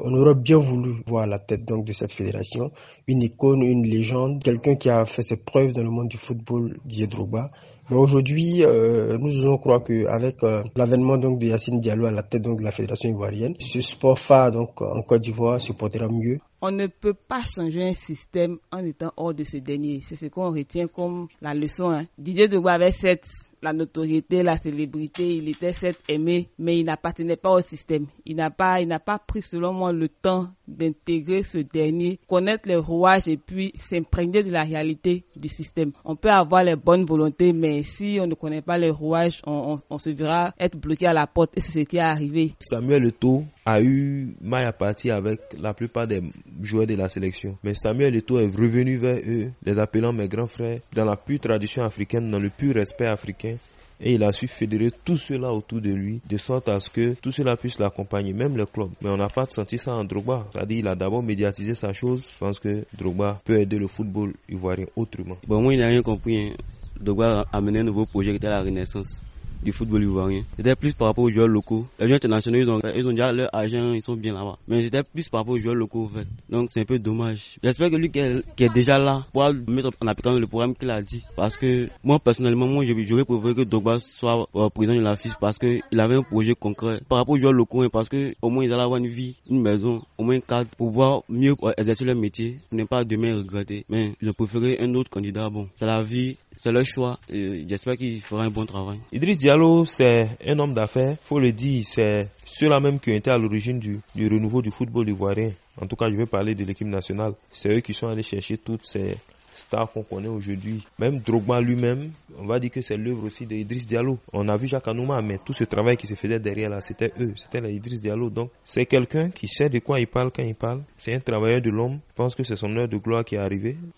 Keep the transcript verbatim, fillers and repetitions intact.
On aurait bien voulu voir à la tête donc de cette fédération une icône, une légende, quelqu'un qui a fait ses preuves dans le monde du football, Didier Drogba. Mais aujourd'hui, euh, nous osons croire qu'avec euh, l'avènement donc de Yacine Diallo à la tête donc de la fédération ivoirienne, ce sport phare donc en Côte d'Ivoire se portera mieux. On ne peut pas changer un système en étant hors de ce dernier. C'est ce qu'on retient comme la leçon. Hein. Didier Drogba avait cette la notoriété, la célébrité, il était certes aimé, mais il n'appartenait pas au système. Il n'a pas, il n'a pas pris, selon moi, le temps d'intégrer ce dernier, connaître les rouages et puis s'imprégner de la réalité du système. On peut avoir les bonnes volontés, mais si on ne connaît pas les rouages, on, on, on se verra être bloqué à la porte et c'est ce qui est arrivé. Samuel Eto'o a eu maille à partir avec la plupart des joueurs de la sélection. Mais Samuel Eto'o est revenu vers eux, les appelant mes grands frères, dans la pure tradition africaine, dans le pur respect africain. Et il a su fédérer tout cela autour de lui, de sorte à ce que tout cela puisse l'accompagner, même le club. Mais on n'a pas senti ça en Drogba. C'est-à-dire qu'il a d'abord médiatisé sa chose. Je pense que Drogba peut aider le football ivoirien autrement. Bon, moi, il n'a rien compris. Hein. Drogba a mené un nouveau projet qui était la renaissance du football ivoirien. C'était plus par rapport aux joueurs locaux. Les joueurs internationaux, ils ont, ils ont déjà leur agent, ils sont bien là-bas. Mais c'était plus par rapport aux joueurs locaux, en fait. Donc, c'est un peu dommage. J'espère que lui qui est, qui est déjà là pourra mettre en application le programme qu'il a dit. Parce que, moi, personnellement, moi, j'aurais préféré que Drogba soit euh, président de la F I F parce qu'il avait un projet concret. Par rapport aux joueurs locaux, hein, parce que, au moins, ils allaient avoir une vie, une maison, au moins un cadre pour pouvoir mieux euh, exercer leur métier. Pour ne pas demain regretter. Mais, je préférais un autre candidat. Bon, c'est la vie. C'est leur choix et j'espère qu'il fera un bon travail. Idriss Diallo, c'est un homme d'affaires. Faut le dire, c'est ceux-là même qui ont été à l'origine du, du renouveau du football ivoirien. En tout cas, je vais parler de l'équipe nationale. C'est eux qui sont allés chercher toutes ces stars qu'on connaît aujourd'hui. Même Drogba lui-même, on va dire que c'est l'œuvre aussi d'Idriss Diallo. On a vu Jacques Anouma, mais tout ce travail qui se faisait derrière là, c'était eux, c'était Idriss Diallo. Donc, c'est quelqu'un qui sait de quoi il parle quand il parle. C'est un travailleur de l'homme. Je pense que c'est son heure de gloire qui est arrivée.